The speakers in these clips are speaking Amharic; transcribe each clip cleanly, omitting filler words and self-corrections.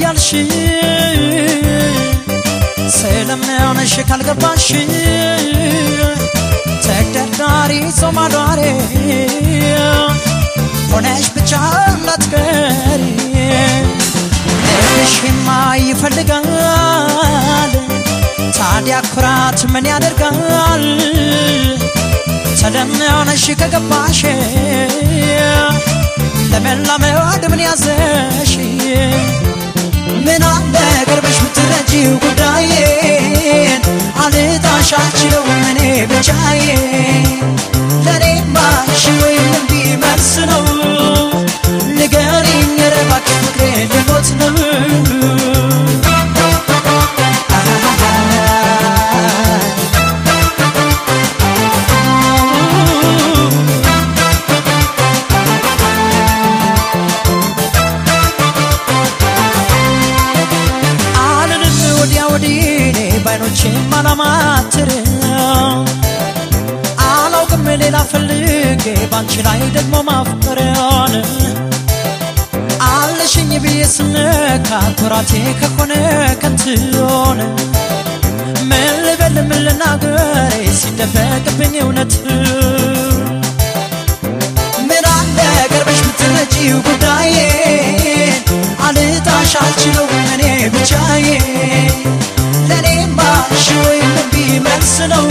ያልሽ ስለምንሽ ካልገባሽ ተደርዳሪ ሶማዳሪ ሆነሽ ብቻ እንዳትቀሪ ልብሽማ ይፈልጋል ታዲያ ኩራት ምን ያደርጋል ስለምንሽ ከገባሽ ለመላመድ ምን ያዘሽ ምን አለ ቀርበሽ ብትረጂው ጉዳዬን አልጣሻችለው እኔ ብቻዬ ለኔማ ሽወይም ቢመርስ ነው ንገሪኝ ኧረ እባክሽ ፍቅሬ ልሞት ነው ማላማትር አላውቅም ሌላ ፈልጌ ባንቺ ላይ ደግሞ ማፍቀሪያን አለሽኝ ብዬ ስነካ ኩራቴ ከሆነ ከንቱን ምን ልበል ምን ልናገር ሲደበቅብኝ እውነት ምን አለ ቀርበሽ ብትረጂው ጉዳዬን አልጣሻችለው እኔ ብቻዬ ለኔማ ሽወይም ቢመርስ ነው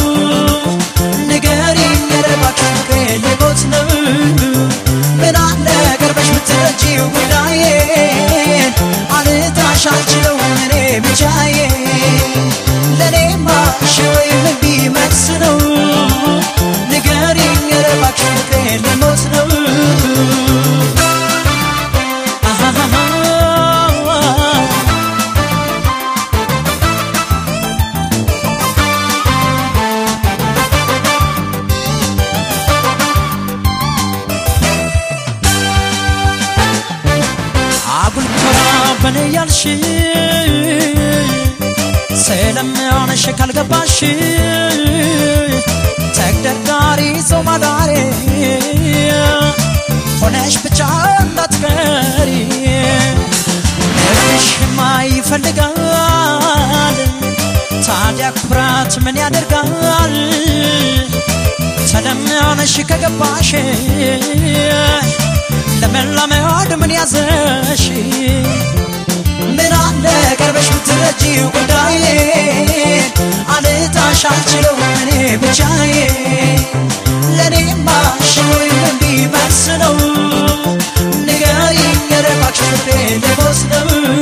ንገሪኝ ኧረ እባክሽ ፍቅሬ ልሞት ነው ምን አለ ቀርበሽ ብትረጂው ጉዳዬን አልጣሻችለው እኔ ብቻዬ ለኔማ ሽወይም ቢመርስ ነው ንገሪኝ ኧረ እባክሽ ፍቅሬ ልሞት ነው በኔ ያልሽ ስለምንሽ ካልገባሽ ተደርዳሪ ሶማዳሪ ሆነሽ ብቻ እንዳትቀሪ ልብሽማ ይፈልጋል ታዲያ ኩራት ምን ያደርጋል ስለምንሽ ከገባሽ ለመላመድ ምን ያዘሽ ምን አለ ቀርበሽ ብትረጂው ጉዳዬን አልጣሻችለው እኔ ብቻዬ ለኔማ ሽወይም ቢመርስ ነው ንገሪኝ ኧረ እባክሽ ፍቅሬ ልሞት ነው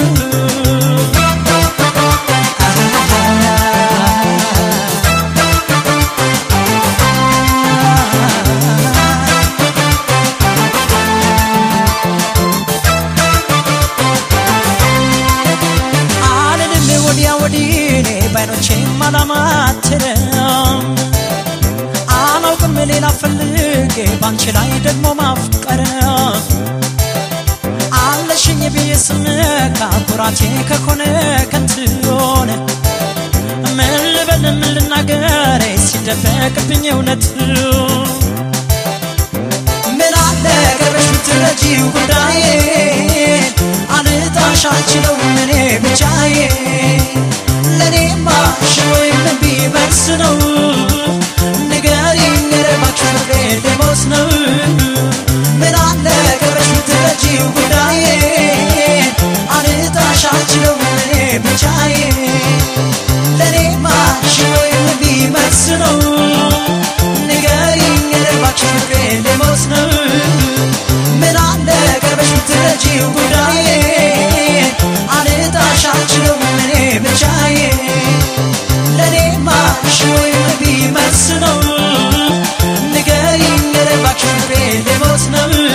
ማላማትር አላውቅም ሌላ ፈልጌ ባንቺ ላይ ደግሞ ማፍቀር አለሽኝ ብዬ ስነካ ኩራቴ ከሆነ ከንቱን ምን ልበል ምን ልናገር ሲደበቅብኝ እውነት ምን አለ ቀርበሽ ብትረጂው ጉዳዬን አልጣሻችለው እኔ ብቻዬ ለኔማ ሽወይም ቢመርስ ነው ንገሪኝ ኧረ እባክሽ ፍቅሬ ልሞት ነው ምን አለ ቀርበሽ ብትረጂው ጉዳዬን አልጣሻችለው እኔ ብቻዬ ለኔማ ሽወይም ቢመርስ ነው ንገሪኝ ኧረ እባክሽ ፍቅሬ ልሞት ነው ምን አለ ቀርበሽ ብትረጂው ጉዳዬን አልጣሻችለው እኔ ብቻዬ ለኔማ ሽወይም ቢመርስ ነው ንገሪኝ ኧረ እባክሽ ፍቅሬ ልሞት ነው